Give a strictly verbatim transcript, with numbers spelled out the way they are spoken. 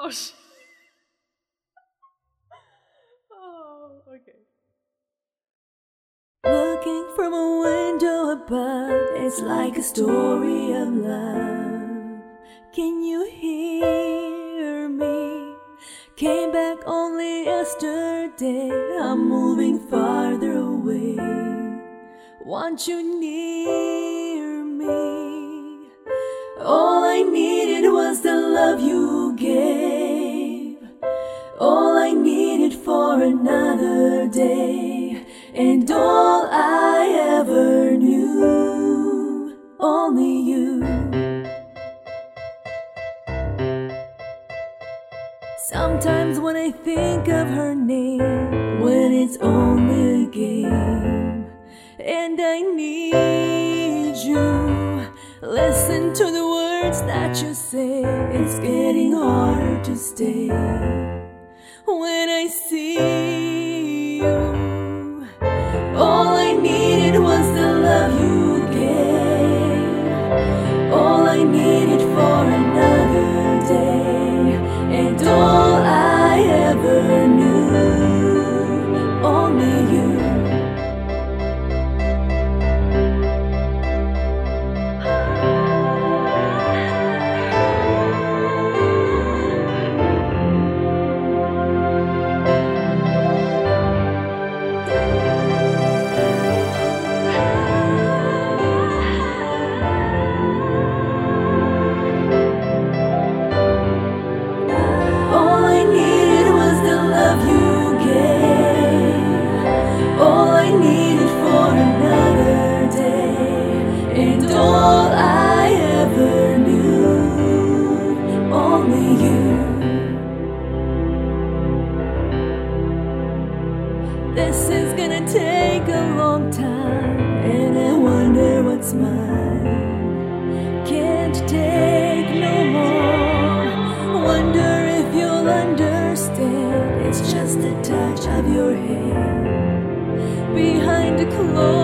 Oh shit. Oh, okay. Looking from a window above, it's like a story of love. Can you hear me? Came back only yesterday. I'm moving farther away. Want you near me. All I needed was the love you gave. All I needed for another day. And all I ever knew, only you. Sometimes when I think of her name, when it's only a game, and I need you, listen to the words that you say. It's getting harder to stay when I see you. All I needed was the love you gave. All I needed for another day. And all I ever knew, only you. All I ever knew, only you. This is gonna take a long time, and I wonder what's mine. Can't take no more. Wonder if you'll understand. It's just a touch of your hand behind a closed